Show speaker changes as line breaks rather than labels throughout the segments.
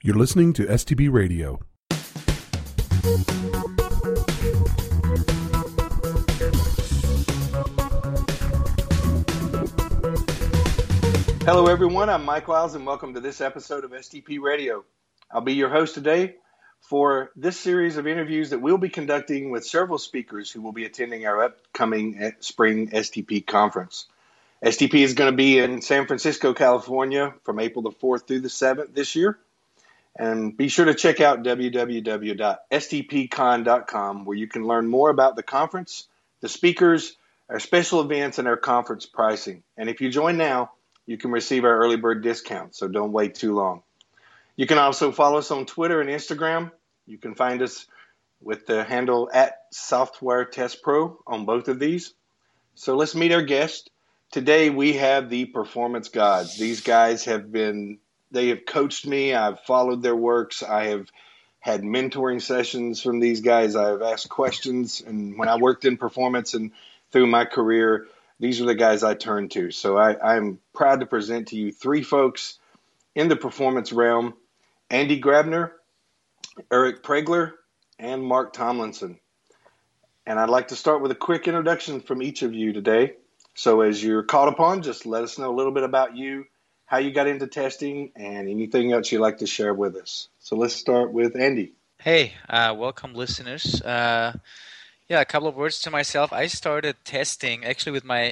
You're listening to STB Radio.
Hello everyone, I'm Mike Wiles and welcome to this episode of STP Radio. I'll be your host today for this series of interviews that we'll be conducting with several speakers who will be attending our upcoming spring STP conference. STP is going to be in San Francisco, California from April the 4th through the 7th this year. And be sure to check out www.stpcon.com where you can learn more about the conference, the speakers, our special events, and our conference pricing. And if you join now, you can receive our early bird discount, so don't wait too long. You can also follow us on Twitter and Instagram. You can find us with the handle @SoftwareTestPro on both of these. So let's meet our guest. Today we have the Performance Gods. These guys they have coached me. I've followed their works. I have had mentoring sessions from these guys. I have asked questions. And when I worked in performance and through my career, these are the guys I turn to. So I'm proud to present to you three folks in the performance realm: Andy Grabner, Eric Pregler, and Mark Tomlinson. And I'd like to start with a quick introduction from each of you today. So as you're called upon, just let us know a little bit about you, how you got into testing, and anything else you'd like to share with us. So let's start with Andy.
Hey, welcome listeners. A couple of words to myself. I started testing actually with my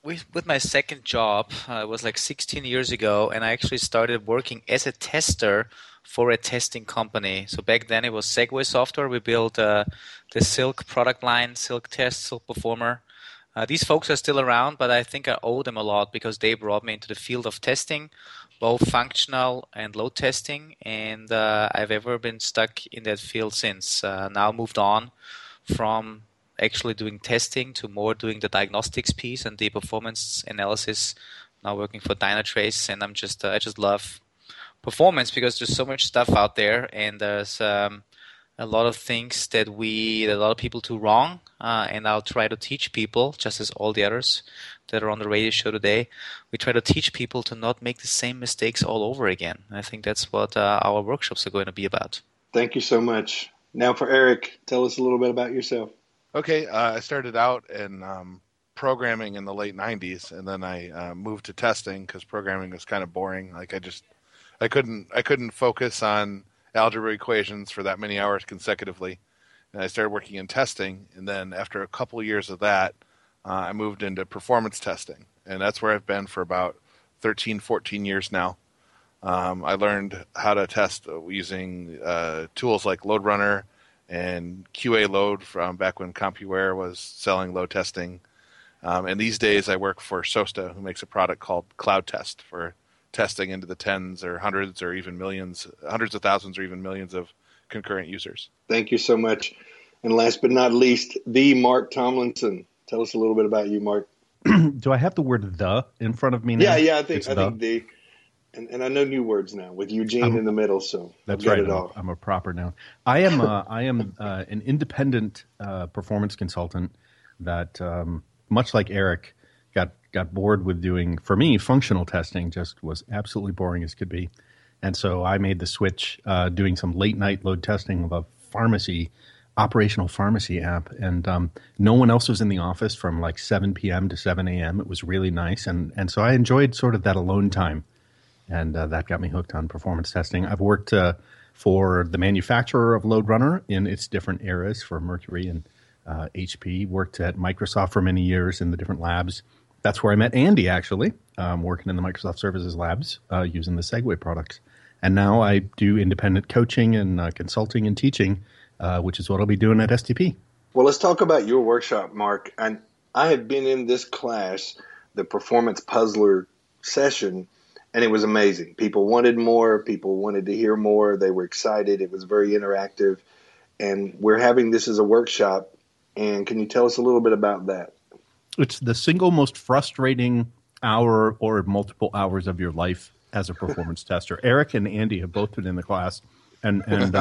second job. It was like 16 years ago, and I actually started working as a tester for a testing company. So back then it was Segway Software. We built the Silk product line, Silk Test, Silk Performer. These folks are still around, but I think I owe them a lot because they brought me into the field of testing, both functional and load testing, and I've ever been stuck in that field since. Now moved on from actually doing testing to more doing the diagnostics piece and the performance analysis. Now working for Dynatrace, and I just love performance because there's so much stuff out there, and there's a lot of things that a lot of people do wrong, and I'll try to teach people, just as all the others that are on the radio show today. We try to teach people to not make the same mistakes all over again. And I think that's what our workshops are going to be about.
Thank you so much. Now for Eric, tell us a little bit about yourself.
Okay, I started out in programming in the late 90s, and then I moved to testing because programming was kind of boring. Like I couldn't focus on algebra equations for that many hours consecutively, and I started working in testing. And then after a couple of years of that, I moved into performance testing, and that's where I've been for about 13, 14 years now. I learned how to test using tools like LoadRunner and QA Load from back when CompuWare was selling load testing. And these days I work for SOSTA, who makes a product called Cloud Test for testing into the tens or hundreds or even millions, hundreds of thousands or even millions of concurrent users.
Thank you so much. And last but not least, the Mark Tomlinson. Tell us a little bit about you, Mark.
Do I have the word "the" in front of me now?
Yeah, I think the. And I know new words now with Eugene in the middle, so
that's right. I'm a proper noun. I am an independent performance consultant that, much like Eric, got bored with doing, for me, functional testing. Just was absolutely boring as could be, and so I made the switch, doing some late night load testing of a operational pharmacy app, and no one else was in the office from like 7 p.m. to 7 a.m. It was really nice, and so I enjoyed sort of that alone time. And that got me hooked on performance testing. I've worked for the manufacturer of LoadRunner in its different eras for Mercury and HP. Worked at Microsoft for many years in the different labs. That's where I met Andy, actually, working in the Microsoft Services labs using the Segway products. And now I do independent coaching and consulting and teaching, which is what I'll be doing at STP.
Well, let's talk about your workshop, Mark. And I have been in this class, the Performance Puzzler session, and it was amazing. People wanted more. People wanted to hear more. They were excited. It was very interactive. And we're having this as a workshop. And can you tell us a little bit about that?
It's the single most frustrating hour or multiple hours of your life as a performance tester. Eric and Andy have both been in the class. And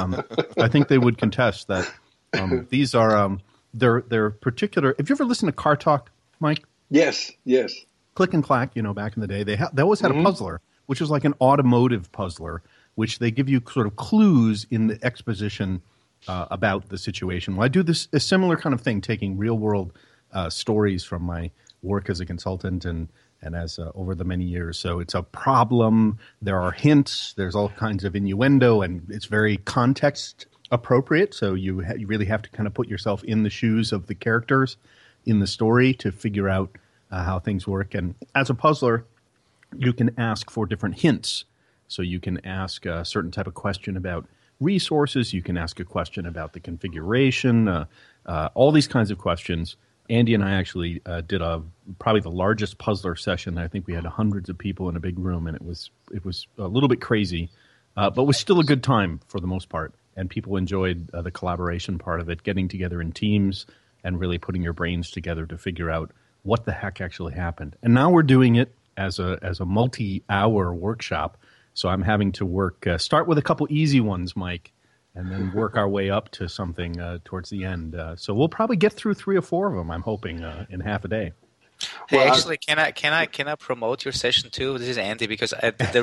I think they would contest that these are they're particular. Have you ever listened to Car Talk, Mike?
Yes.
Click and Clack, back in the day, they always had a puzzler, which was like an automotive puzzler which they give you sort of clues in the exposition about the situation. Well, I do a similar kind of thing, taking real world stories from my work as a consultant and as over the many years. So it's a problem. There are hints. There's all kinds of innuendo, and it's very context appropriate. So you really have to kind of put yourself in the shoes of the characters in the story to figure out how things work. And as a puzzler, you can ask for different hints. So you can ask a certain type of question about resources. You can ask a question about the configuration, all these kinds of questions. Andy and I actually did probably the largest puzzler session. I think we had hundreds of people in a big room, and it was a little bit crazy, but was still a good time for the most part. And people enjoyed the collaboration part of it, getting together in teams and really putting your brains together to figure out what the heck actually happened. And now we're doing it as a multi-hour workshop. So I'm having to start with a couple easy ones, Mike, and then work our way up to something towards the end. So we'll probably get through 3 or 4 of them, I'm hoping, in half a day.
Hey, well, actually, can I promote your session too? This is Andy, because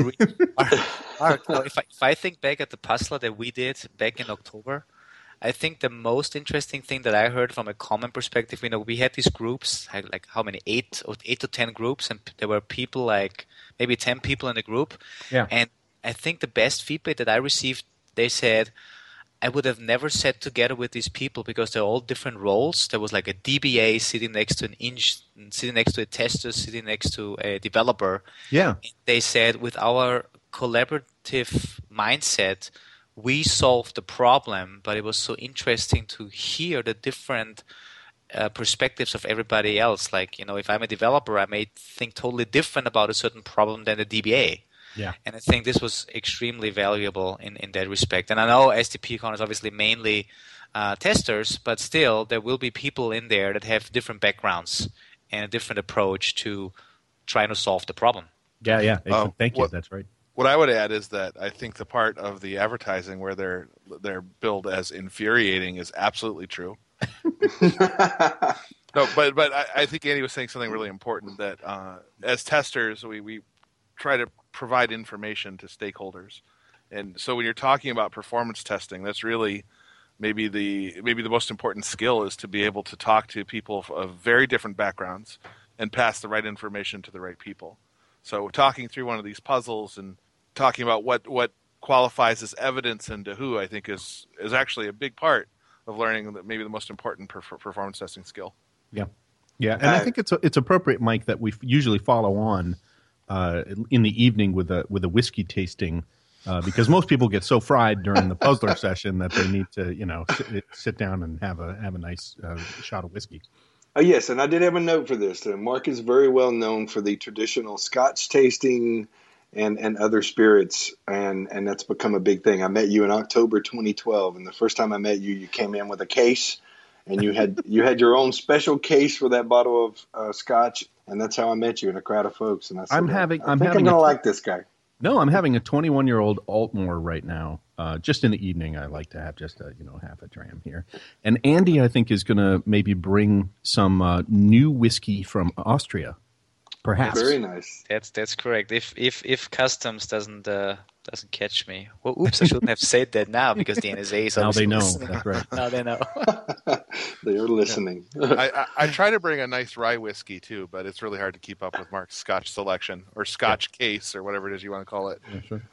if I think back at the puzzler that we did back in October, I think the most interesting thing that I heard from a common perspective, we had these groups, like how many, 8 to 10 groups, and there were people like maybe 10 people in the group.
Yeah.
And I think the best feedback that I received, they said, I would have never sat together with these people because they're all different roles. There was like a DBA sitting next to sitting next to a tester, sitting next to a developer.
Yeah.
And they said, with our collaborative mindset, we solved the problem, but it was so interesting to hear the different perspectives of everybody else. Like, if I'm a developer, I may think totally different about a certain problem than the DBA.
Yeah.
And I think this was extremely valuable in that respect. And I know STPCon is obviously mainly testers, but still there will be people in there that have different backgrounds and a different approach to trying to solve the problem.
Yeah. Thank you. That's right.
What I would add is that I think the part of the advertising where they're billed as infuriating is absolutely true. No, but I think Andy was saying something really important, that as testers we try to provide information to stakeholders, and so when you're talking about performance testing, that's really maybe the most important skill, is to be able to talk to people of very different backgrounds and pass the right information to the right people. So talking through one of these puzzles and talking about what qualifies as evidence and to who, I think is actually a big part of learning maybe the most important performance testing skill.
Yeah, and I think it's appropriate, Mike, that we usually follow on in the evening with a whiskey tasting, because most people get so fried during the puzzler session that they need to sit down and have a nice shot of whiskey.
Yes, and I did have a note for this. Mark is very well known for the traditional Scotch tasting and other spirits, and that's become a big thing. I met you in October 2012, and the first time I met you, you came in with a case, and you had your own special case for that bottle of Scotch, and that's how I met you in a crowd of folks. And I said, I'm going to like this guy.
No, I'm having a 21-year-old Altmore right now. Just in the evening, I like to have just half a dram here. And Andy, I think, is going to maybe bring some new whiskey from Austria, perhaps.
Very nice.
That's correct. If customs doesn't catch me, well, oops, I shouldn't have said that now, because the NSA is
now they know.
Listening.
That's right.
Now they know.
They are listening.
I try to bring a nice rye whiskey too, but it's really hard to keep up with Mark's Scotch selection or Scotch case or whatever it is you want to call it.
Yeah, sure.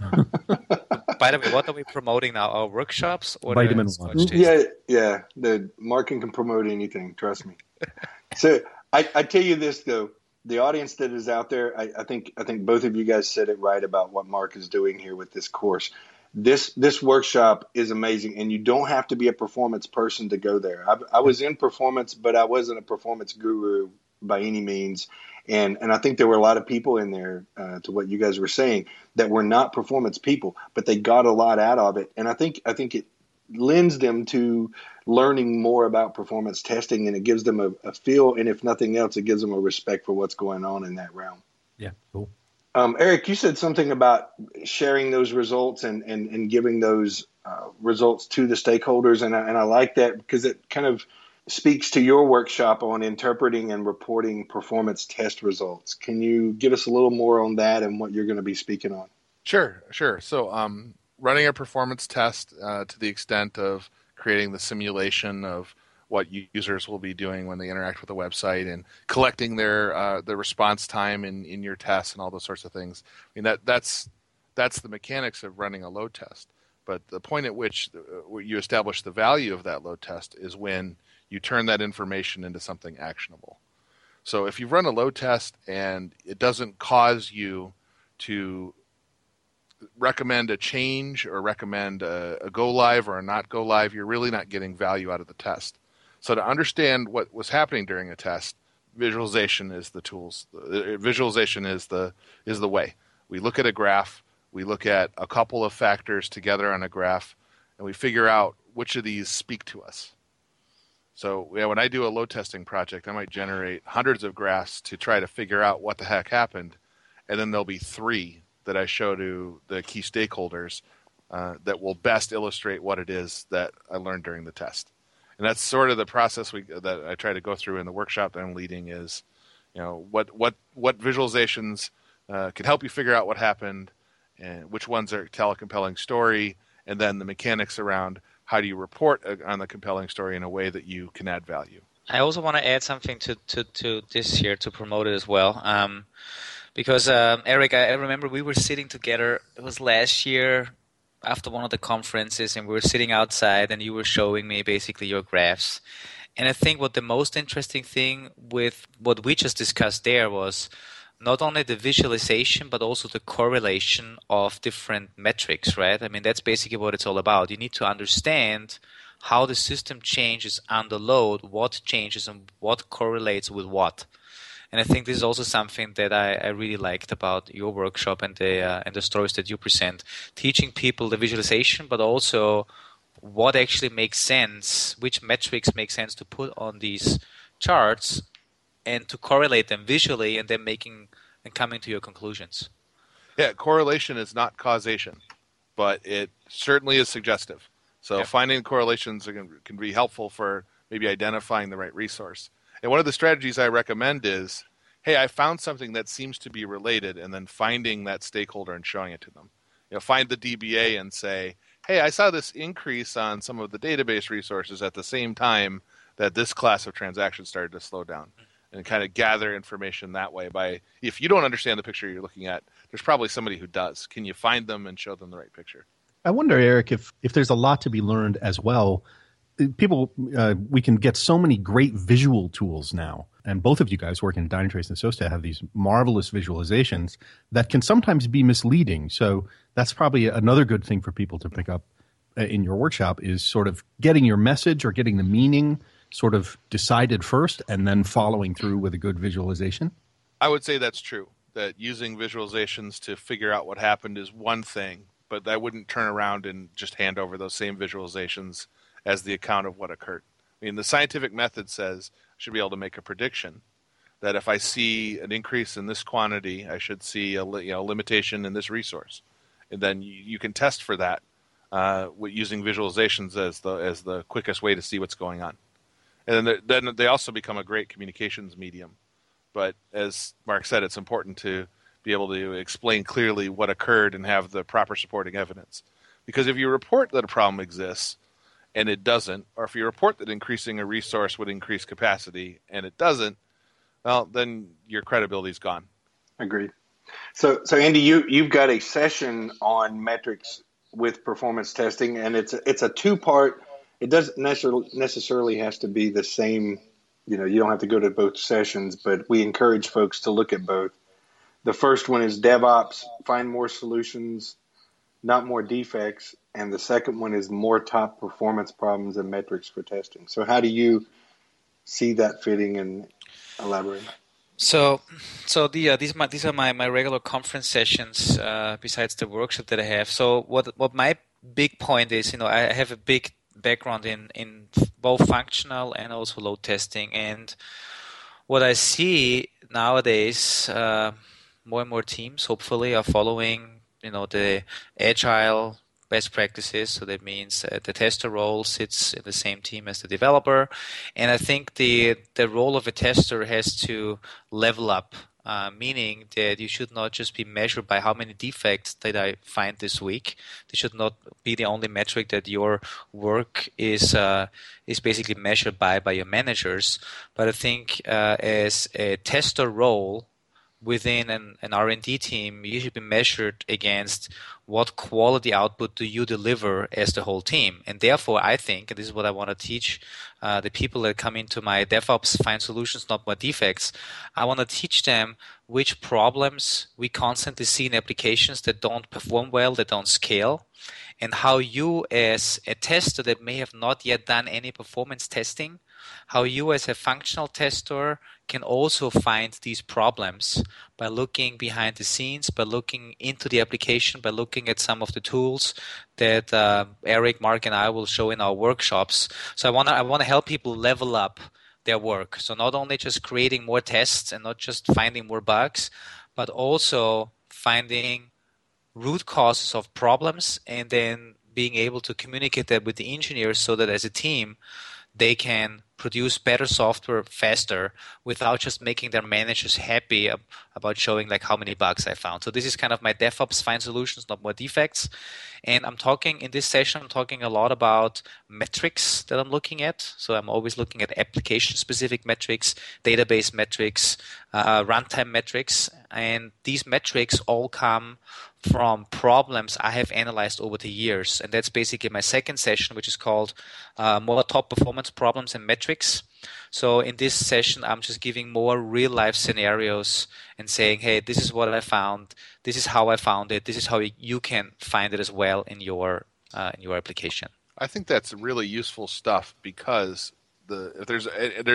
By the way, what are we promoting now? Our workshops or
Vitamin
Scotch
One?
tasting?
Yeah. The Mark can promote anything. Trust me. So I tell you this though. The audience that is out there, I think both of you guys said it right about what Mark is doing here with this course. This workshop is amazing, and you don't have to be a performance person to go there. I was in performance, but I wasn't a performance guru by any means. And I think there were a lot of people in there, to what you guys were saying, that were not performance people, but they got a lot out of it. And I think it lends them to learning more about performance testing, and it gives them a feel, and if nothing else, it gives them a respect for what's going on in that realm.
Yeah, cool.
Eric, you said something about sharing those results and giving those results to the stakeholders, and I like that, because it kind of speaks to your workshop on interpreting and reporting performance test results. Can you give us a little more on that and what you're going to be speaking on?
Sure. So running a performance test to the extent of creating the simulation of what users will be doing when they interact with the website and collecting their the response time in your tests and all those sorts of things. I mean, that's the mechanics of running a load test. But the point at which you establish the value of that load test is when you turn that information into something actionable. So if you run a load test and it doesn't cause you to recommend a change or recommend a go live or a not go live, you're really not getting value out of the test. So to understand what was happening during a test, visualization is the tools. Visualization is the way. We look at a graph. We look at a couple of factors together on a graph, and we figure out which of these speak to us. So when I do a load testing project, I might generate hundreds of graphs to try to figure out what the heck happened, and then there'll be 3 that I show to the key stakeholders that will best illustrate what it is that I learned during the test. And that's sort of the process that I try to go through in the workshop that I'm leading is, what visualizations can help you figure out what happened, and which ones tell a compelling story, and then the mechanics around how do you report on the compelling story in a way that you can add value.
I also want to add something to this here to promote it as well. Because, Eric, I remember we were sitting together, it was last year after one of the conferences, and we were sitting outside, and you were showing me basically your graphs. And I think what the most interesting thing with what we just discussed there was not only the visualization, but also the correlation of different metrics, right? I mean, that's basically what it's all about. You need to understand how the system changes under load, what changes and what correlates with what. And I think this is also something that I really liked about your workshop and the stories that you present, teaching people the visualization, but also what actually makes sense, which metrics make sense to put on these charts and to correlate them visually and then coming to your conclusions.
Yeah, correlation is not causation, but it certainly is suggestive. So finding correlations can be helpful for maybe identifying the right resource. And one of the strategies I recommend is, hey, I found something that seems to be related, and then finding that stakeholder and showing it to them. Find the DBA and say, hey, I saw this increase on some of the database resources at the same time that this class of transactions started to slow down. And kind of gather information that way. If you don't understand the picture you're looking at, there's probably somebody who does. Can you find them and show them the right picture?
I wonder, Eric, if there's a lot to be learned as well. People, we can get so many great visual tools now. And both of you guys working at Dynatrace and SOSTA have these marvelous visualizations that can sometimes be misleading. So that's probably another good thing for people to pick up in your workshop is sort of getting your message or getting the meaning sort of decided first and then following through with a good visualization?
I would say that's true, that using visualizations to figure out what happened is one thing, but I wouldn't turn around and just hand over those same visualizations as the account of what occurred. I mean, the scientific method says I should be able to make a prediction that if I see an increase in this quantity, I should see a limitation in this resource. And then you can test for that using visualizations as the quickest way to see what's going on. And then they also become a great communications medium. But as Mark said, it's important to be able to explain clearly what occurred and have the proper supporting evidence. Because if you report that a problem exists and it doesn't, or if you report that increasing a resource would increase capacity and it doesn't, well, then your credibility is gone.
Agreed. So Andy, you've got a session on metrics with performance testing, and it's a 2-part. It doesn't necessarily has to be the same. You don't have to go to both sessions, but we encourage folks to look at both. The first one is DevOps, find more solutions, not more defects. And the second one is more top performance problems and metrics for testing. So how do you see that fitting and elaborate?
So these are my regular conference sessions besides the workshop that I have. So what my big point is, I have a big background in both functional and also load testing, and what I see nowadays, more and more teams hopefully are following the agile best practices. So that means the tester role sits in the same team as the developer, and I think the role of a tester has to level up meaning that you should not just be measured by how many defects that I find this week. This should not be the only metric that your work is basically measured by your managers. But I think as a tester role within an R&D team, you should be measured against what quality output do you deliver as the whole team. And therefore, I think, and this is what I want to teach the people that come into my DevOps Find Solutions, Not More Defects, I want to teach them which problems we constantly see in applications that don't perform well, that don't scale, and how you as a tester that may have not yet done any performance testing, how you as a functional tester can also find these problems by looking behind the scenes, by looking into the application, by looking at some of the tools that Eric, Mark, and I will show in our workshops. So I want to help people level up their work. So not only just creating more tests and not just finding more bugs, but also finding root causes of problems and then being able to communicate that with the engineers so that as a team they can produce better software faster without just making their managers happy about showing like how many bugs I found. So this is kind of my DevOps Find Solutions, Not More Defects. And in this session, I'm talking a lot about metrics that I'm looking at. So I'm always looking at application-specific metrics, database metrics, runtime metrics. And these metrics all come from problems I have analyzed over the years. And that's basically my second session, which is called More Top Performance Problems and Metrics. So in this session, I'm just giving more real-life scenarios and saying, hey, this is what I found. This is how I found it. This is how you can find it as well in your application.
I think that's really useful stuff because if there's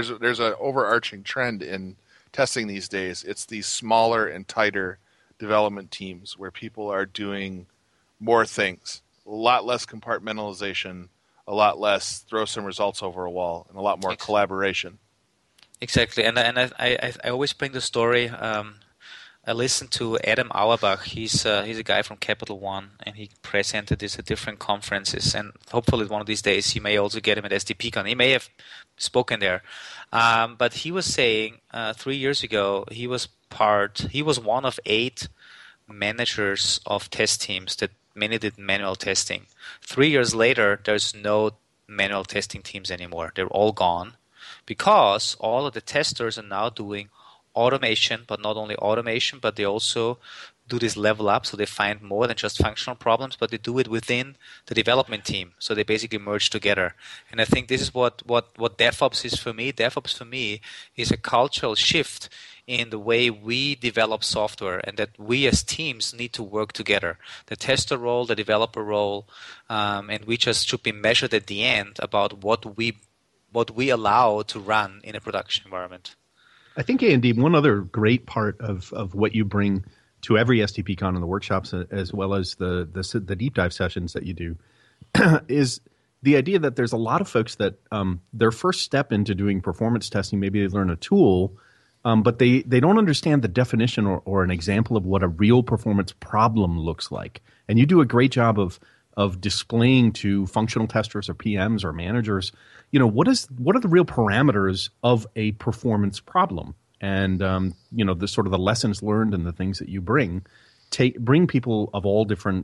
an overarching trend in testing these days. It's these smaller and tighter development teams where people are doing more things, a lot less compartmentalization, a lot less throw some results over a wall, and a lot more collaboration. Exactly,
and I always bring the story. I listened to Adam Auerbach. He's a guy from Capital One, and he presented this at different conferences. And hopefully, one of these days, you may also get him at STPCon. He may have spoken there, but he was saying 3 years ago he was one of 8 managers of test teams that many did manual testing. 3 years later, there's no manual testing teams anymore. They're all gone because all of the testers are now doing automation, but not only automation, but they also do this level up, so they find more than just functional problems, but they do it within the development team. So they basically merge together. And I think this is what DevOps is for me. DevOps for me is a cultural shift in the way we develop software, and that we as teams need to work together. The tester role, the developer role, and we just should be measured at the end about what we allow to run in a production environment.
I think, Andy, one other great part of what you bring to every STPCon and the workshops, as well as the deep dive sessions that you do, is the idea that there's a lot of folks that their first step into doing performance testing, maybe they learn a tool, but they don't understand the definition or an example of what a real performance problem looks like. And you do a great job of displaying to functional testers or PMs or managers, what are the real parameters of a performance problem, and the sort of the lessons learned and the things that you bring people of all different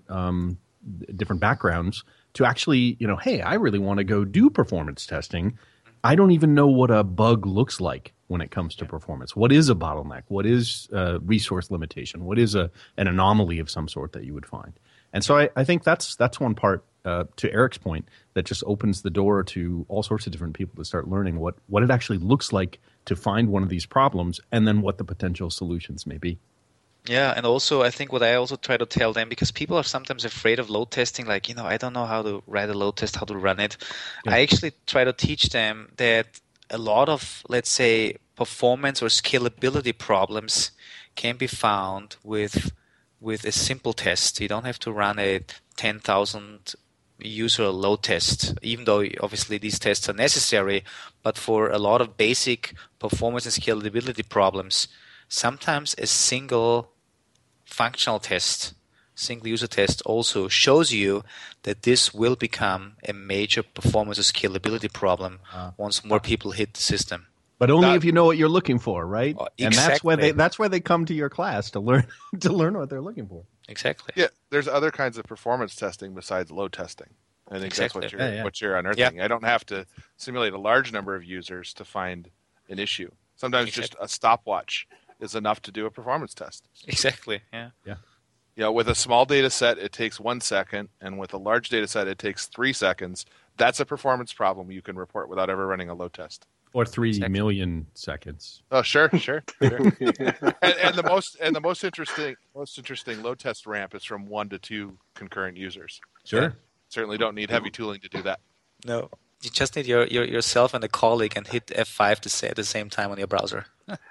backgrounds to actually, hey, I really want to go do performance testing. I don't even know what a bug looks like when it comes to performance. What is a bottleneck? What is a resource limitation? What is an anomaly of some sort that you would find? And so I think that's one part, to Eric's point, that just opens the door to all sorts of different people to start learning what it actually looks like to find one of these problems, and then what the potential solutions may be.
Yeah, and also I think what I also try to tell them, because people are sometimes afraid of load testing, like, I don't know how to write a load test, how to run it. Yeah. I actually try to teach them that a lot of, let's say, performance or scalability problems can be found with a simple test. You don't have to run a 10,000 user load test, even though obviously these tests are necessary. But for a lot of basic performance and scalability problems, sometimes a single functional test, single user test also shows you that this will become a major performance or scalability problem once more people hit the system.
But only if you know what you're looking for, right? And
Exactly.
that's why they come to your class to learn what they're looking for.
Exactly.
Yeah, there's other kinds of performance testing besides load testing. I think
Exactly.
that's what you're unearthing. I don't have to simulate a large number of users to find an issue. Sometimes just a stopwatch is enough to do a performance test.
Exactly. Yeah.
You know, with a small data set, it takes 1 second, and with a large data set, it takes 3 seconds. That's a performance problem you can report without ever running a load test.
Or 3 million seconds.
Oh, sure. and the most interesting load test ramp is from 1 to 2 concurrent users.
Sure.
Yeah. Certainly don't need heavy tooling to do that.
No. You just need yourself and a colleague and hit F5 to say at the same time on your browser.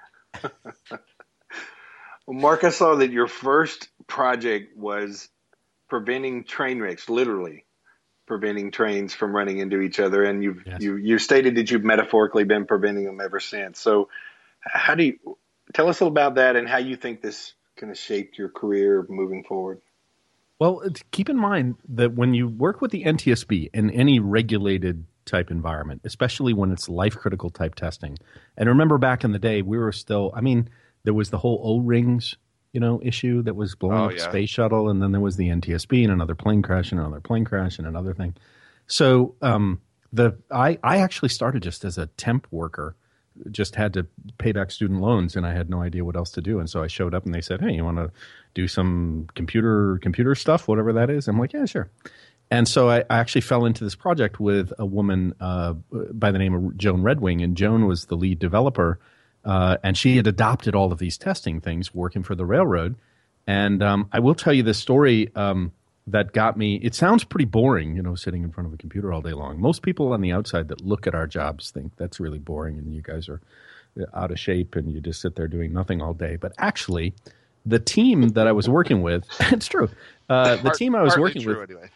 Well, Mark, I saw that your first project was preventing train wrecks, literally preventing trains from running into each other, and you stated that you've metaphorically been preventing them ever since. So, how do you tell us a little about that, and how you think this kind of shaped your career moving forward?
Well, keep in mind that when you work with the NTSB in any regulated type environment, especially when it's life-critical type testing, and remember back in the day, we were still, there was the whole O-rings, issue that was blowing up the space shuttle, and then there was the NTSB and another plane crash and another plane crash and another thing. So I actually started just as a temp worker, just had to pay back student loans, and I had no idea what else to do. And so I showed up, and they said, "Hey, you want to do some computer stuff, whatever that is?" I'm like, "Yeah, sure." And so I actually fell into this project with a woman by the name of Joan Redwing, and Joan was the lead developer, and she had adopted all of these testing things working for the railroad. And I will tell you this story that got me. It sounds pretty boring, sitting in front of a computer all day long. Most people on the outside that look at our jobs think that's really boring, and you guys are out of shape, and you just sit there doing nothing all day. But actually, the team that I was working with, it's true. The team I was working with.
Anyway.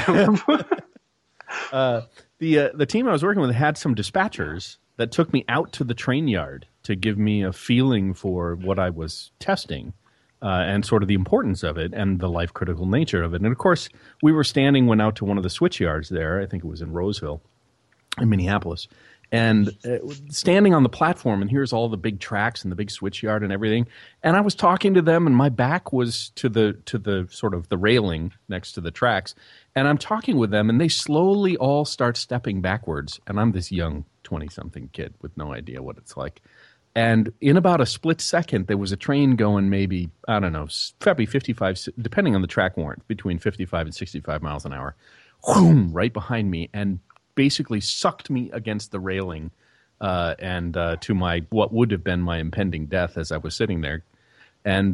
The team I was working with had some dispatchers that took me out to the train yard to give me a feeling for what I was testing and sort of the importance of it and the life-critical nature of it. And, of course, we were went out to one of the switch yards there. I think it was in Roseville in Minneapolis. And standing on the platform, and here's all the big tracks and the big switch yard and everything. And I was talking to them, and my back was to the sort of the railing next to the tracks. And I'm talking with them, and they slowly all start stepping backwards. And I'm this young 20-something kid with no idea what it's like. And in about a split second, there was a train going maybe, I don't know, probably 55, depending on the track warrant, between 55 and 65 miles an hour, whoom, right behind me, and basically sucked me against the railing and to my what would have been my impending death as I was sitting there. And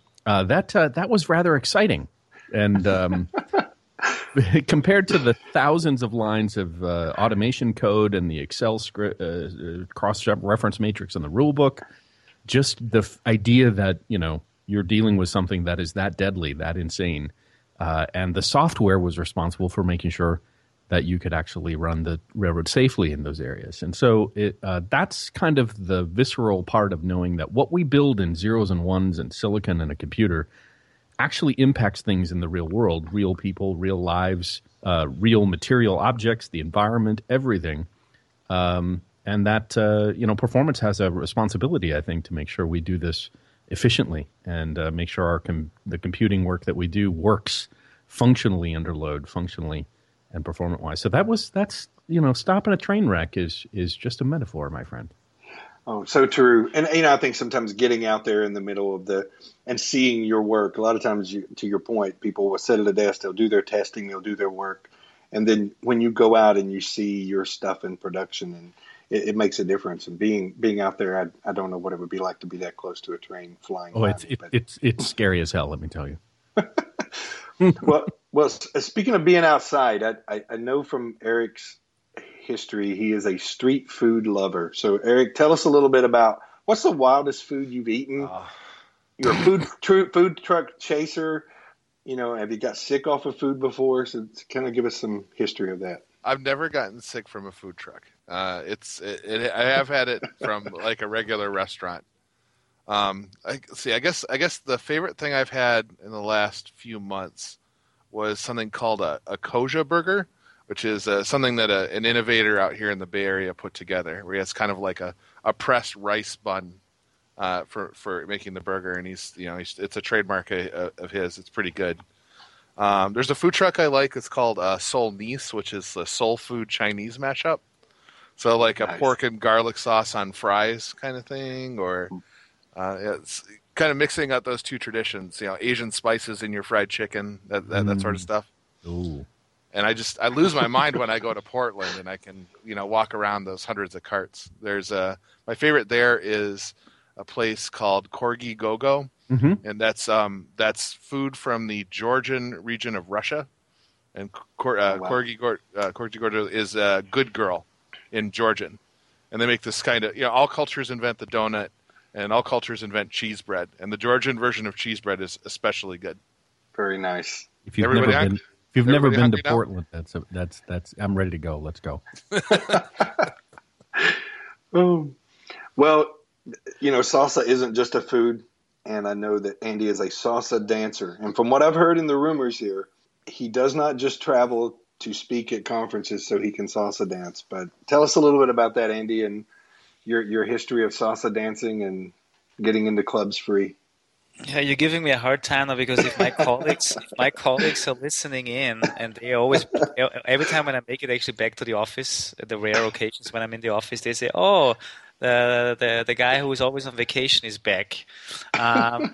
that was rather exciting. And compared to the thousands of lines of automation code and the Excel script, cross-reference matrix and the rule book, just the idea that, you're dealing with something that is that deadly, that insane. And the software was responsible for making sure that you could actually run the railroad safely in those areas. And so that's kind of the visceral part of knowing that what we build in zeros and ones and silicon and a computer actually impacts things in the real world, real people, real lives, real material objects, the environment, everything. And that, performance has a responsibility, I think, to make sure we do this efficiently and make sure the computing work that we do works functionally under load, functionally and performance-wise. So that's stopping a train wreck is just a metaphor, my friend.
Oh, so true. And, I think sometimes getting out there in the middle of and seeing your work, a lot of times, to your point, people will sit at a desk, they'll do their testing, they'll do their work. And then when you go out and you see your stuff in production, and it makes a difference. And being out there, I don't know what it would be like to be that close to a train flying.
Oh, it's scary as hell, let me tell you.
Well, speaking of being outside, I know from Eric's history, he is a street food lover. So, Eric, tell us a little bit about what's the wildest food you've eaten? You're a food truck chaser. Have you got sick off of food before? So, kind of give us some history of that.
I've never gotten sick from a food truck. I have had it from like a regular restaurant. I guess the favorite thing I've had in the last few months was something called a Koja burger, which is something that an innovator out here in the Bay Area put together, where he has kind of like a pressed rice bun for making the burger, and it's a trademark of his. It's pretty good. There's a food truck I like. It's called Soul Nice, which is the soul food Chinese mashup. So like
Nice.
A pork and garlic sauce on fries kind of thing, or it's kind of mixing up those two traditions. Asian spices in your fried chicken, that sort of stuff.
Ooh.
And I lose my mind when I go to Portland and I can walk around those hundreds of carts. There's my favorite there is a place called Corgi Gogo, and that's food from the Georgian region of Russia, and Corgi Gogo is a good girl in Georgian, and they make this kind of all cultures invent the donut, and all cultures invent cheese bread, and the Georgian version of cheese bread is especially good.
Very nice.
If you've never been to Portland, that's I'm ready to go. Let's go.
Well, salsa isn't just a food, and I know that Andy is a salsa dancer. And from what I've heard in the rumors here, he does not just travel to speak at conferences so he can salsa dance. But tell us a little bit about that, Andy, and your history of salsa dancing and getting into clubs free.
Yeah, you're giving me a hard time now, because if my colleagues are listening in, and they always, every time when I make it actually back to the office, the rare occasions when I'm in the office, they say, "Oh, the guy who is always on vacation is back." I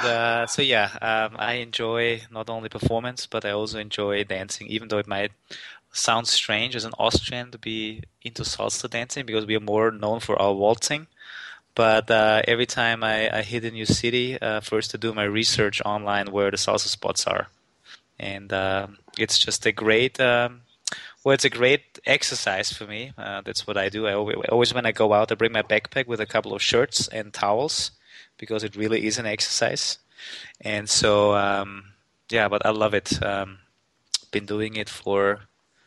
enjoy not only performance, but I also enjoy dancing, even though it might sound strange as an Austrian to be into salsa dancing, because we are more known for our waltzing. But every time I hit a new city, first to do my research online where the salsa spots are. And it's just a great it's a great exercise for me. That's what I do. I always, when I go out, I bring my backpack with a couple of shirts and towels, because it really is an exercise. And so, but I love it. Been doing it for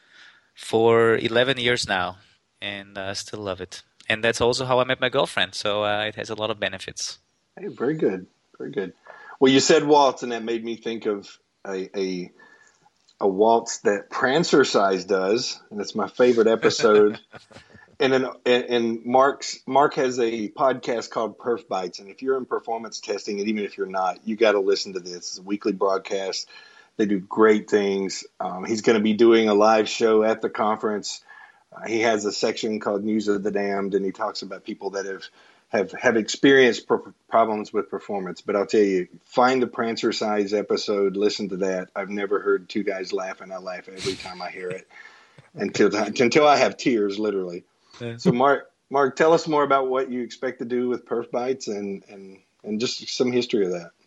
11 years now, and I still love it. And that's also how I met my girlfriend. So it has a lot of benefits.
Hey, very good. Very good. Well, you said waltz, and that made me think of a waltz that Prancercise does, and it's my favorite episode. and Mark has a podcast called Perf Bites, and if you're in performance testing, and even if you're not, you got to listen to this. It's a weekly broadcast. They do great things. He's going to be doing a live show at the conference. He has a section called News of the Damned, and he talks about people that have experienced problems with performance. But I'll tell you, find the Prancercise episode, listen to that. I've never heard two guys laugh, and I laugh every time I hear it until I have tears, literally. Yeah. So, Mark, tell us more about what you expect to do with Perf Bites and just some history of that.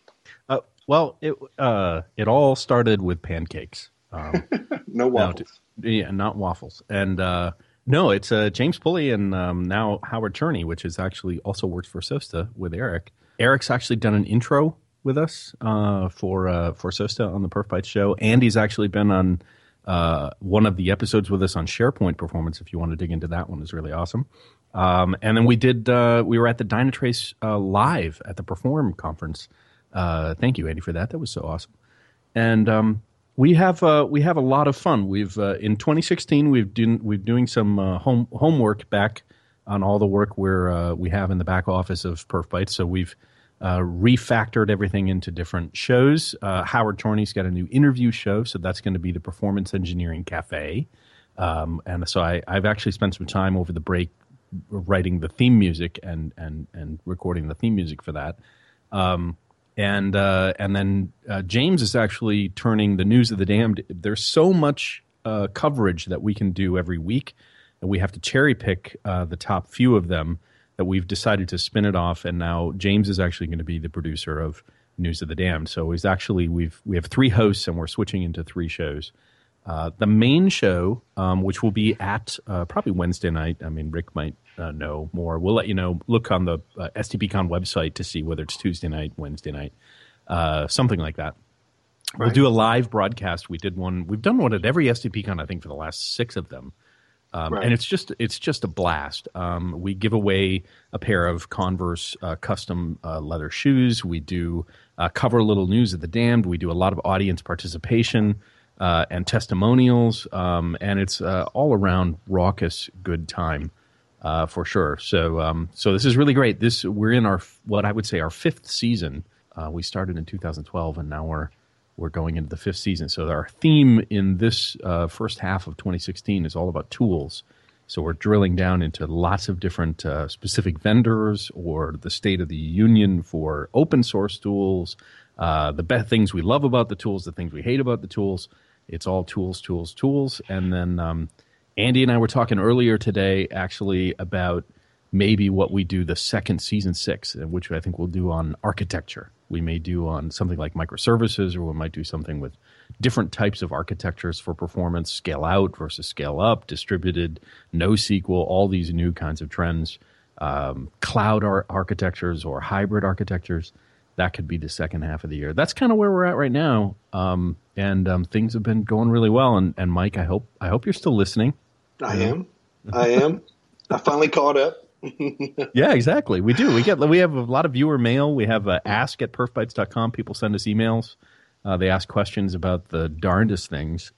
It all started with pancakes.
No waffles.
Not waffles. And no, it's James Pulley and now Howard Turney, which is actually also works for SOSTA with Eric. Eric's actually done an intro with us for SOSTA on the Perf Bites show. Andy's actually been on one of the episodes with us on SharePoint Performance. If you want to dig into that one, is really awesome. And then we were at the Dynatrace live at the Perform conference. Thank you, Andy, for that. That was so awesome. And we have a lot of fun. We've in 2016 we're doing some homework back on all the work we have in the back office of Perf Bites. So we've refactored everything into different shows. Howard Turney's got a new interview show, so that's going to be the Performance Engineering Cafe. And so I've actually spent some time over the break writing the theme music and recording the theme music for that. And then James is actually turning the News of the Damned. There's so much coverage that we can do every week, and we have to cherry pick the top few of them, that we've decided to spin it off. And now James is actually going to be the producer of News of the Damned. So we have 3 hosts, and we're switching into 3 shows. The main show, which will be at probably Wednesday night. I mean, Rick might know more. We'll let you know. Look on the STPCon website to see whether it's Tuesday night, Wednesday night, something like that. Right. We'll do a live broadcast. We've done one at every STPCon, I think, for the last 6 of them. Right. And it's just a blast. We give away a pair of Converse custom leather shoes. We do cover a little News of the Damned. We do a lot of audience participation. and testimonials, and it's all around raucous good time for sure. So this is really great. We're in what I would say our fifth season. We started in 2012, and now we're going into the fifth season. So our theme in this first half of 2016 is all about tools. So we're drilling down into lots of different specific vendors or the state of the union for open source tools, the best things we love about the tools, the things we hate about the tools. It's all tools, tools, tools. And then Andy and I were talking earlier today actually about maybe what we do the second season 6, which I think we'll do on architecture. We may do on something like microservices, or we might do something with different types of architectures for performance, scale out versus scale up, distributed, NoSQL, all these new kinds of trends, cloud architectures or hybrid architectures. That could be the second half of the year. That's kind of where we're at right now, and things have been going really well. And Mike, I hope you're still listening.
I am. I finally caught up.
Yeah, exactly. We do. We have a lot of viewer mail. We have ask@perfbytes.com. People send us emails. They ask questions about the darndest things.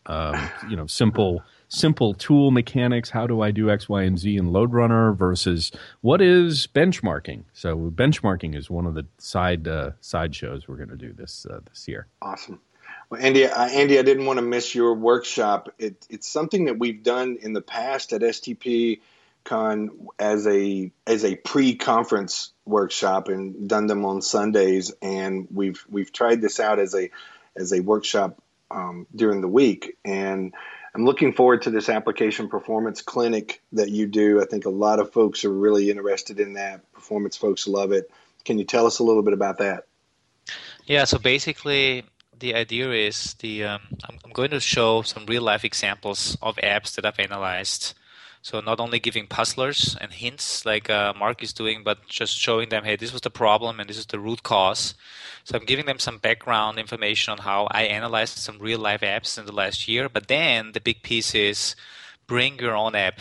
Simple tool mechanics. How do I do X, Y, and Z in LoadRunner versus what is benchmarking? So benchmarking is one of the side shows we're going to do this year.
Awesome. Well, Andy, I didn't want to miss your workshop. It's something that we've done in the past at STP Con as a pre-conference workshop and done them on Sundays, and we've tried this out as a workshop during the week, and I'm looking forward to this application performance clinic that you do. I think a lot of folks are really interested in that. Performance folks love it. Can you tell us a little bit about that?
Yeah, so basically the idea is I'm going to show some real life examples of apps that I've analyzed. So not only giving puzzlers and hints like Mark is doing, but just showing them, hey, this was the problem and this is the root cause. So I'm giving them some background information on how I analyzed some real life apps in the last year. But then the big piece is bring your own app,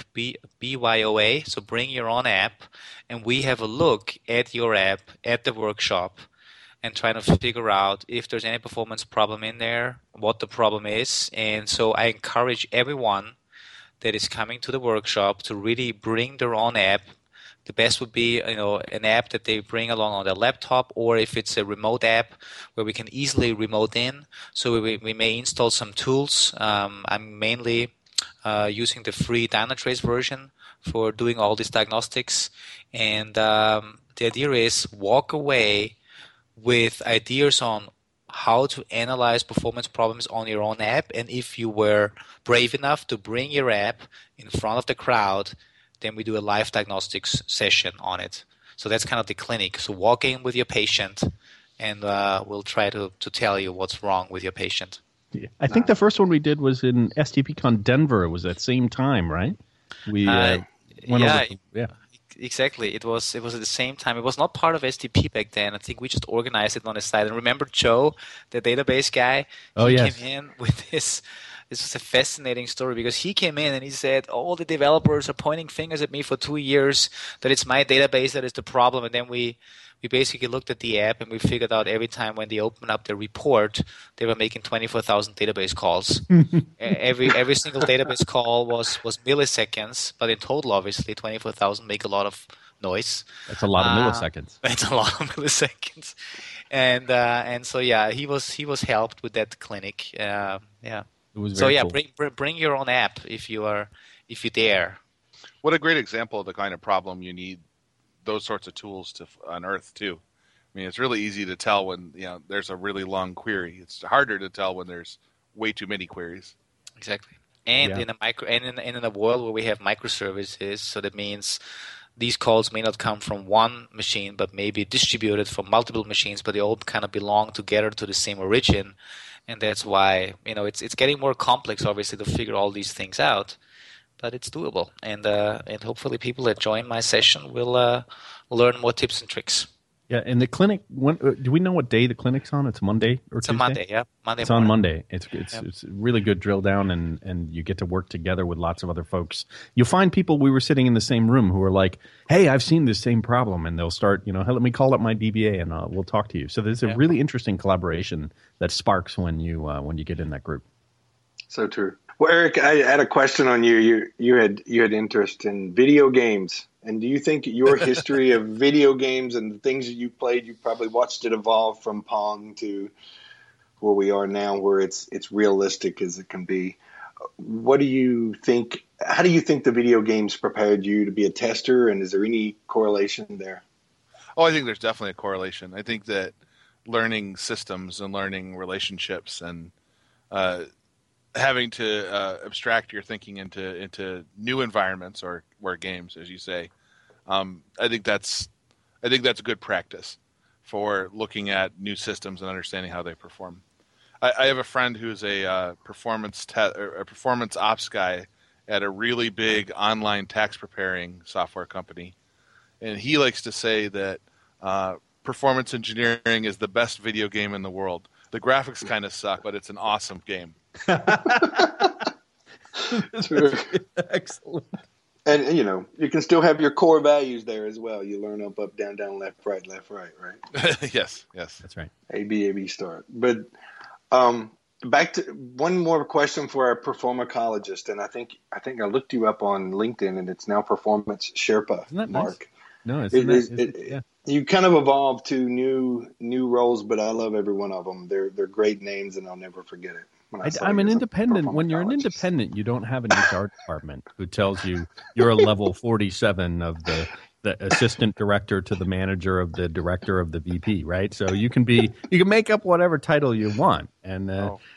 BYOA. So bring your own app, and we have a look at your app at the workshop and trying to figure out if there's any performance problem in there, what the problem is. And so I encourage everyone that is coming to the workshop to really bring their own app. The best would be, an app that they bring along on their laptop, or if it's a remote app where we can easily remote in. So we may install some tools. I'm mainly using the free Dynatrace version for doing all these diagnostics. And the idea is walk away with ideas on how to analyze performance problems on your own app. And if you were brave enough to bring your app in front of the crowd, then we do a live diagnostics session on it. So that's kind of the clinic. So walk in with your patient, and we'll try to tell you what's wrong with your patient.
Yeah. I think the first one we did was in STPCon Denver. It was at the same time, right? We went over. Yeah.
Exactly. It was at the same time. It was not part of STP back then. I think we just organized it on the side. And remember Joe, the database guy? He came in with this. This was a fascinating story because he came in and he said, all the developers are pointing fingers at me for 2 years that it's my database that is the problem. And then we basically looked at the app and we figured out every time when they opened up their report, they were making 24,000 database calls. every single database call was milliseconds, but in total, obviously, 24,000 make a lot of noise.
That's a lot of milliseconds.
That's a lot of milliseconds. And so, yeah, he was helped with that clinic. Yeah.
It was very
cool. Bring your own app if you dare.
What a great example of the kind of problem you need those sorts of tools to unearth too. I mean, it's really easy to tell when there's a really long query. It's harder to tell when there's way too many queries.
Exactly. And in a world where we have microservices, so that means these calls may not come from one machine, but maybe distributed from multiple machines, but they all kind of belong together to the same origin. And that's why it's getting more complex, obviously, to figure all these things out. But it's doable, and hopefully people that join my session will learn more tips and tricks.
Yeah, and the clinic. Do we know what day the clinic's on? It's Monday or Tuesday?
It's a Monday, yeah.
It's on Monday. It's a really good drill down, and you get to work together with lots of other folks. You'll find people we were sitting in the same room who are like, "Hey, I've seen this same problem," and they'll start, "Hey, let me call up my DBA and we'll talk to you." So there's a really interesting collaboration that sparks when you get in that group.
So true. Well, Eric, I had a question on you. You had interest in video games, and do you think your history of video games and the things that you played, you probably watched it evolve from Pong to where we are now, where it's realistic as it can be. What do you think? How do you think the video games prepared you to be a tester, and is there any correlation there?
Oh, I think there's definitely a correlation. I think that learning systems and learning relationships and having to abstract your thinking into new environments or games, as you say, I think that's a good practice for looking at new systems and understanding how they perform. I have a friend who's a performance ops guy at a really big online tax preparing software company, and he likes to say that performance engineering is the best video game in the world. The graphics kind of suck, but it's an awesome game.
Excellent.
And you can still have your core values there as well. You learn up, down, down, left, right?
Yes,
that's right.
A B start. But back to one more question for our performacologist, and I think I looked you up on LinkedIn, and it's now Performance Sherpa.
Isn't that
Mark?
Nice? No,
You kind of evolved to new roles, but I love every one of them. They're great names, and I'll never forget it.
I'm an independent. When you're an independent, you don't have an HR department who tells you you're a level 47 of the assistant director to the manager of the director of the VP, right? So you can make up whatever title you want, and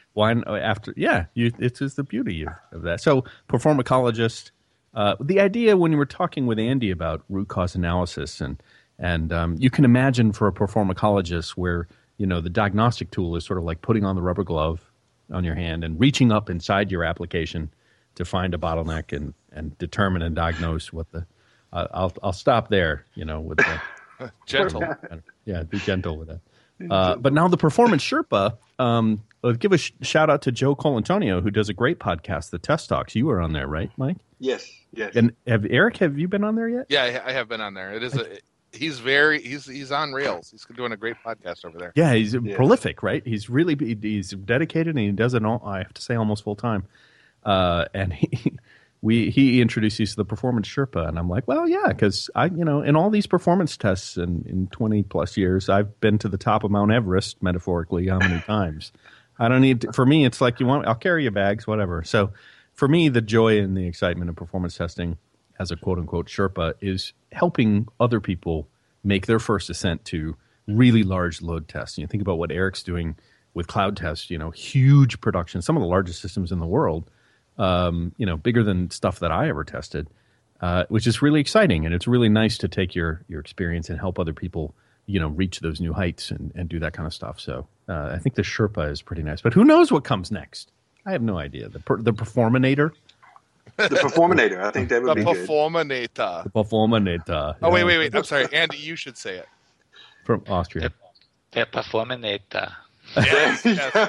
it's just the beauty of that. So performacologist. The idea when you were talking with Andy about root cause analysis and you can imagine for a performacologist where the diagnostic tool is sort of like putting on the rubber glove on your hand and reaching up inside your application to find a bottleneck and determine and diagnose what the I'll stop there with the
gentle.
Be gentle with that. But now the Performance Sherpa, I'll give a shout out to Joe Colantonio, who does a great podcast, The Test Talks. You were on there, right, Mike?
Yes.
And Eric, have you been on there yet?
Yeah, I have been on there. It is he's on rails. He's doing a great podcast over there.
Yeah, he's prolific, right? He's dedicated, and he does it all, I have to say, almost full time. And he introduced us to the Performance Sherpa, and I'm like, well, yeah, because in all these performance tests in 20 plus years, I've been to the top of Mount Everest, metaphorically, how many times? I don't need. For me, it's like I'll carry your bags, whatever. So, for me, the joy and the excitement of performance testing as a quote-unquote Sherpa is helping other people make their first ascent to really large load tests. Think about what Eric's doing with cloud tests, huge production, some of the largest systems in the world, bigger than stuff that I ever tested, which is really exciting. And it's really nice to take your experience and help other people, reach those new heights and do that kind of stuff. So I think the Sherpa is pretty nice. But who knows what comes next? I have no idea. The Performinator?
The Performinator. I think that would be good.
The Performinator.
Oh, wait. I'm sorry. Andy, you should say it.
From Austria.
The Performinator.
Yes.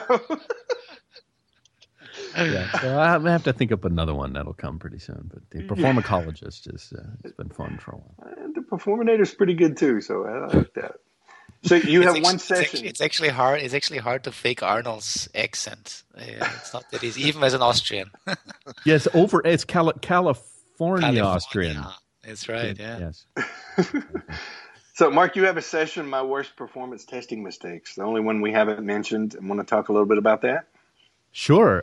Yeah, so I have to think up another one that'll come pretty soon. But the Performacologist it's been fun for a while.
The Performinator is pretty good too, so I like that. So you have one session.
It's actually hard. It's actually hard to fake Arnold's accent. It's not that easy, even as an Austrian.
Yes, it's California Austrian.
That's right. Yeah.
Yes.
So, Mark, you have a session, My Worst Performance Testing Mistakes, the only one we haven't mentioned. I want to talk a little bit about that.
Sure.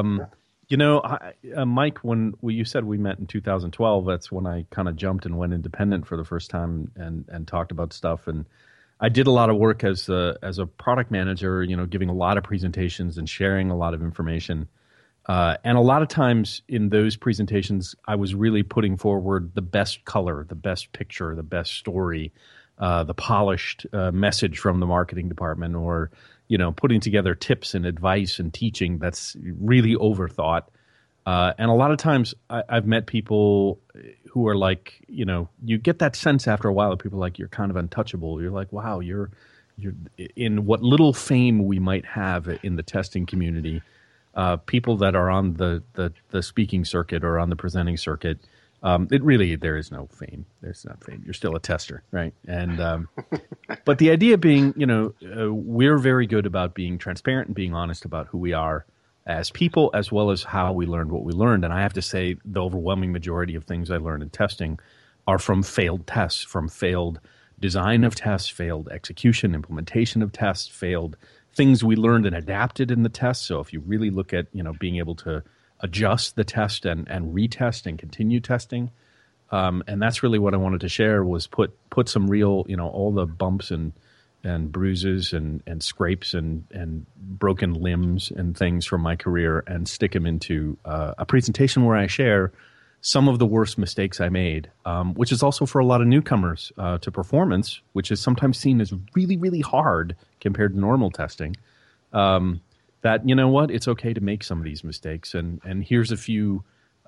Mike, when you said we met in 2012, that's when I kind of jumped and went independent for the first time and talked about stuff. And I did a lot of work as a product manager, giving a lot of presentations and sharing a lot of information. And a lot of times in those presentations, I was really putting forward the best color, the best picture, the best story, the polished message from the marketing department, or putting together tips and advice and teaching that's really overthought. And a lot of times I've met people who are like, you get that sense after a while that people are like, you're kind of untouchable. You're like, wow, you're in what little fame we might have in the testing community. People that are on the speaking circuit or on the presenting circuit, there is no fame. There's not fame. You're still a tester, right? And but the idea being, we're very good about being transparent and being honest about who we are, as people, as well as how we learned what we learned. And I have to say the overwhelming majority of things I learned in testing are from failed tests, from failed design of tests, failed execution, implementation of tests, failed things we learned and adapted in the test. So if you really look at, being able to adjust the test and retest and continue testing, and that's really what I wanted to share, was put some real, all the bumps and bruises and scrapes and broken limbs and things from my career and stick them into a presentation where I share some of the worst mistakes I made, which is also for a lot of newcomers to performance, which is sometimes seen as really, really hard compared to normal testing. That, it's okay to make some of these mistakes, and here's a few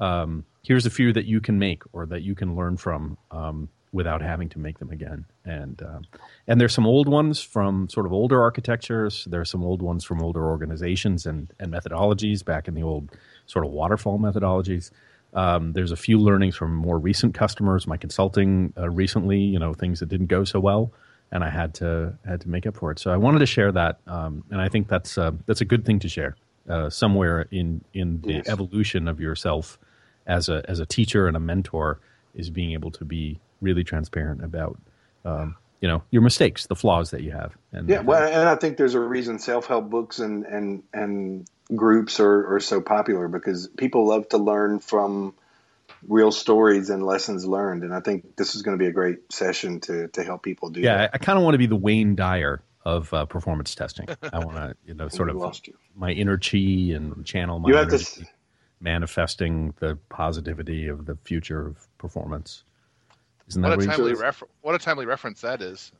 that you can make or that you can learn from without having to make them again. And there's some old ones from sort of older architectures. There's some old ones from older organizations and methodologies back in the old sort of waterfall methodologies. There's a few learnings from more recent customers, my consulting recently, things that didn't go so well, and I had to make up for it. So I wanted to share that, and I think that's a good thing to share somewhere in the evolution of yourself as a teacher and a mentor, is being able to be really transparent about your mistakes, the flaws that you have. And
and I think there's a reason self-help books and groups are so popular, because people love to learn from real stories and lessons learned. And I think this is going to be a great session to help people do that.
Yeah, I kind of want to be the Wayne Dyer of performance testing. I want to, sort of my inner chi and channel my energy, manifesting the positivity of the future of performance. Isn't that
what a timely reference that is.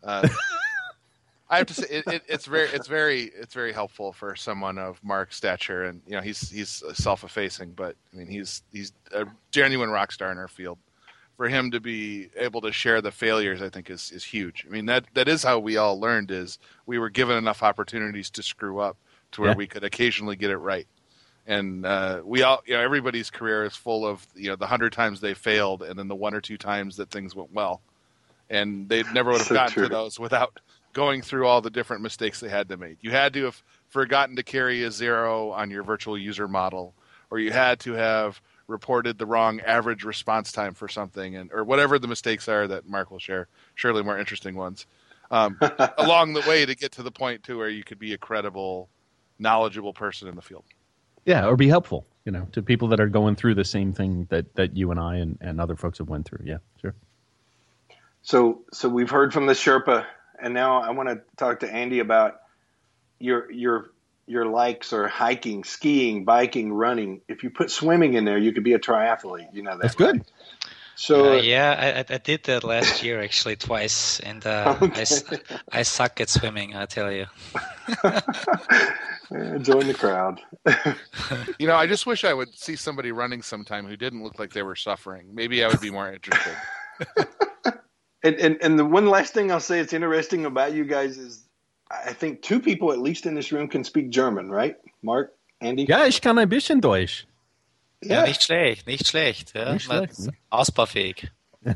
I have to say it's very helpful for someone of Mark's stature, and he's self-effacing, but I mean he's a genuine rock star in our field. For him to be able to share the failures, I think is huge. I mean that is how we all learned, is we were given enough opportunities to screw up to where we could occasionally get it right. And we all, everybody's career is full of the 100 times they failed, and then the 1 or 2 times that things went well, and they never would have gotten to those without going through all the different mistakes they had to make. You had to have forgotten to carry a 0 on your virtual user model, or you had to have reported the wrong average response time for something, or whatever the mistakes are that Mark will share, surely more interesting ones, along the way to get to the point to where you could be a credible, knowledgeable person in the field.
Yeah, or be helpful, to people that are going through the same thing that you and I and other folks have went through. Yeah, sure.
So we've heard from the Sherpa, and now I want to talk to Andy about your likes, or hiking, skiing, biking, running. If you put swimming in there, you could be a triathlete. That.
That's good.
So
I did that last year actually twice, and I suck at swimming, I tell you.
Join the crowd.
I just wish I would see somebody running sometime who didn't look like they were suffering. Maybe I would be more interested.
And the one last thing I'll say that's interesting about you guys is, I think 2 people at least in this room can speak German, right? Mark, Andy?
Ja, ich kann ein bisschen Deutsch.
Ja, nicht schlecht. Ja.
Nicht schlecht.
Ausbaufähig.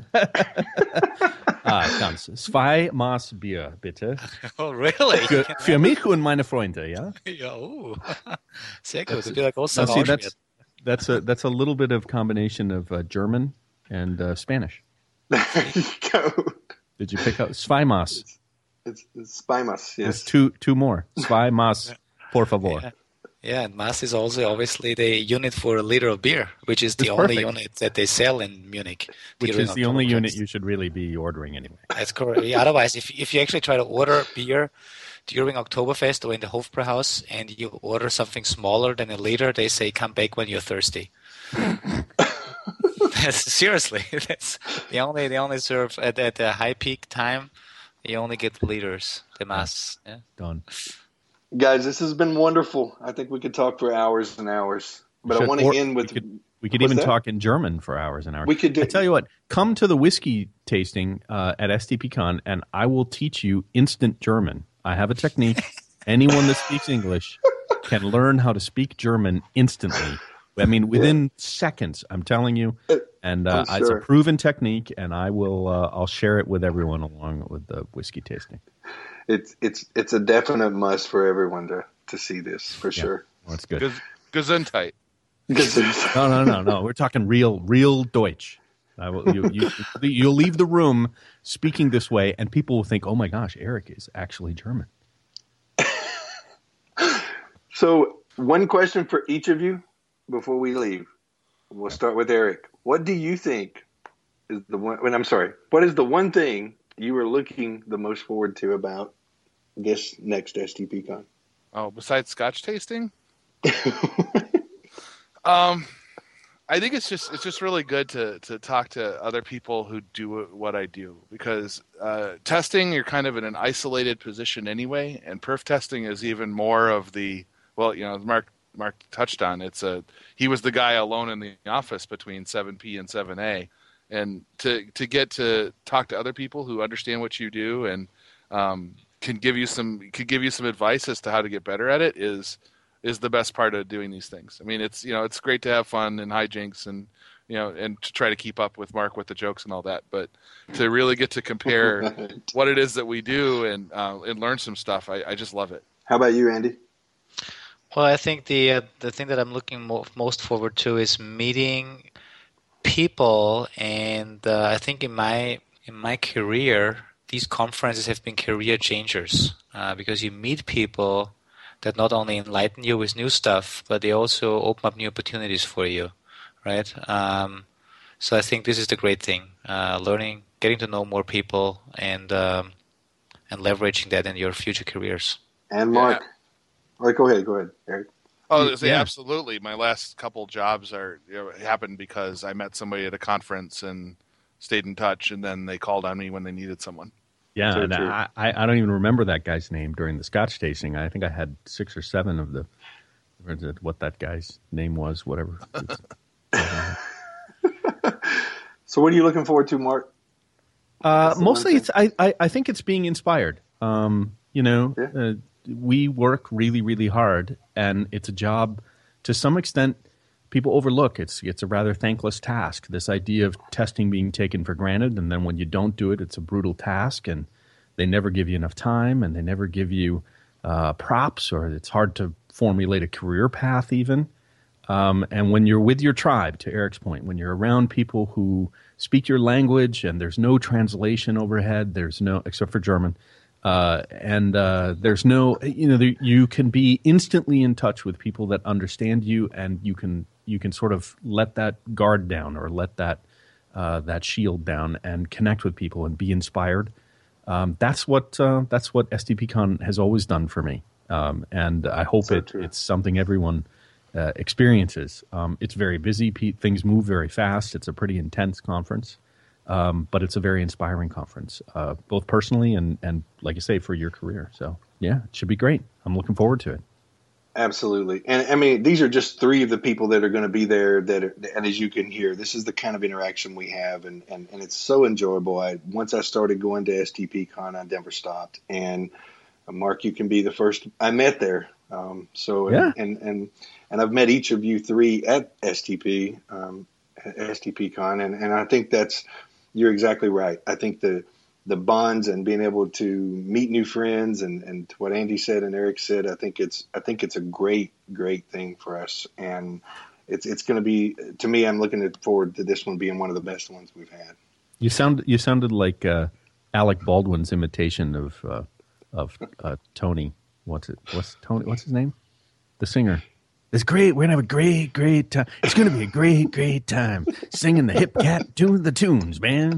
Ganz. 2 Maß Bier, bitte.
Oh, really?
Für mich und meine Freunde, ja?
Ja, sehr gut. Das wird großer Rausch.
That's a little bit of combination of German and Spanish.
There you go.
Did you pick up? 2 Maß.
It's Spymas, yes.
It's two more. 2 Maß, por favor.
Yeah, and Maß is also obviously the unit for a liter of beer, which is the only unit that they sell in Munich.
Which is the only unit you should really be ordering anyway.
That's correct. Yeah, otherwise, if you actually try to order beer during Oktoberfest or in the Hofbrauhaus and you order something smaller than a liter, they say, come back when you're thirsty. Seriously, that's they only serve at the high peak time. You only get liters, the Maß. Yeah.
Done.
Guys, this has been wonderful. I think we could talk for hours and hours. But I want to end with...
We could even talk in German for hours and hours.
We could do...
I tell you what, come to the whiskey tasting at STPCon, and I will teach you instant German. I have a technique. Anyone that speaks English can learn how to speak German instantly. I mean, within seconds, I'm telling you. And it's a proven technique, and I'll share it with everyone along with the whiskey tasting.
It's a definite must for everyone to see this, for sure.
Well, that's good.
Gesundheit.
No. We're talking real Deutsch. You'll leave the room speaking this way, and people will think, "Oh my gosh, Eric is actually German."
So, one question for each of you before we leave. We'll start with Eric. What do you think is the one? What is the one thing you are looking the most forward to about this next STPCon?
Oh, besides Scotch tasting? I think it's just really good to talk to other people who do what I do, because testing, you're kind of in an isolated position anyway, and perf testing is even more of the, well, you know, Mark touched on, he was the guy alone in the office between 7P and 7A, and to get to talk to other people who understand what you do and could give you some advice as to how to get better at it is the best part of doing these things. I mean, it's great to have fun and hijinks and and to try to keep up with Mark with the jokes and all that, but to really get to compare what it is that we do and learn some stuff, I just love it.
How about you, Andy?
Well, I think the thing that I'm looking most forward to is meeting people, and I think in my career, these conferences have been career changers because you meet people that not only enlighten you with new stuff, but they also open up new opportunities for you, right? So I think this is the great thing: learning, getting to know more people, and leveraging that in your future careers.
And Mark. Yeah. All right, go ahead, Eric.
Oh, yeah, absolutely. My last couple jobs happened because I met somebody at a conference and stayed in touch, and then they called on me when they needed someone.
Yeah, and I don't even remember that guy's name during the Scotch tasting. I think I had 6 or 7 of what that guy's name was, whatever.
So what are you looking forward to, Mark?
Mostly, I think it's being inspired. We work really, really hard, and it's a job to some extent people overlook. It's a rather thankless task, this idea of testing being taken for granted, and then when you don't do it, it's a brutal task, and they never give you enough time, and they never give you props, or it's hard to formulate a career path even. And when you're with your tribe, to Eric's point, when you're around people who speak your language and there's no translation overhead, except for German, there's no, you can be instantly in touch with people that understand you, and you can sort of let that guard down, or let that shield down, and connect with people and be inspired. That's what STPCon has always done for me, and I hope it's something everyone experiences. It's very busy. Things move very fast. It's a pretty intense conference. But it's a very inspiring conference, both personally and, like I say, for your career. So, yeah, it should be great. I'm looking forward to it.
Absolutely. And, I mean, these are just 3 of the people that are going to be there, and as you can hear, this is the kind of interaction we have, and it's so enjoyable. Once I started going to STPCon, I never stopped. And, Mark, you can be the first I met there.
Yeah.
And I've met each of you 3 at STPCon, and I think you're exactly right. I think the bonds and being able to meet new friends and what Andy said and Eric said, I think it's a great thing for us, and it's going to be, to me, I'm looking forward to this one being one of the best ones we've had.
You sounded like Alec Baldwin's imitation of Tony. What's his name? The singer. It's great. We're going to have a great time. It's going to be a great time singing the Hip Cat tunes, man.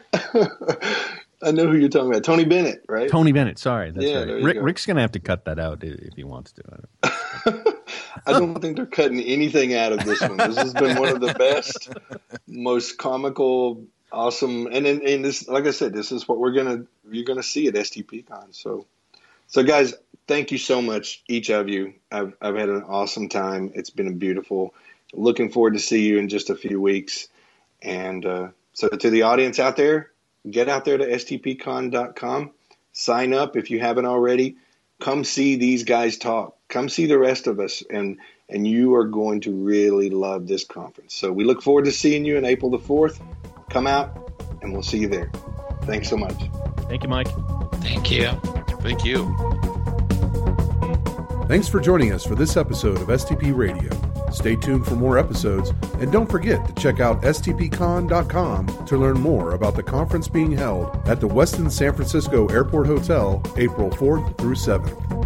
I know who you're talking about. Tony Bennett, right?
Tony Bennett. Sorry. That's right. Rick's going to have to cut that out if he wants to.
I don't think they're cutting anything out of this one. This has been one of the best, most comical, awesome. And this, like I said, this is what you're going to see at STPCon. So guys, thank you so much, each of you. I've had an awesome time. It's been beautiful. Looking forward to see you in just a few weeks. And so to the audience out there, get out there to stpcon.com. Sign up if you haven't already. Come see these guys talk. Come see the rest of us, and you are going to really love this conference. So we look forward to seeing you on April the 4th. Come out, and we'll see you there. Thanks so much.
Thank you, Mike.
Thank you.
Thank you.
Thanks for joining us for this episode of STP Radio. Stay tuned for more episodes, and don't forget to check out stpcon.com to learn more about the conference being held at the Westin San Francisco Airport Hotel April 4th through 7th.